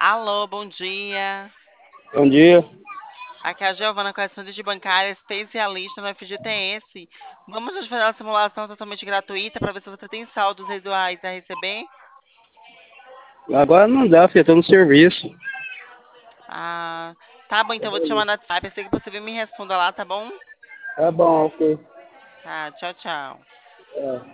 Alô, bom dia. Bom dia. Aqui é a Giovana com a de bancária, especialista no FGTS. Vamos nos fazer uma simulação totalmente gratuita para ver se você tem saldos residuais a receber? Agora não dá, filho, tô no serviço. Ah, tá bom, então eu vou te chamar no WhatsApp. Assim que possível, me responda lá, tá bom? Tá bom, ok. Tá, tchau, tchau. É.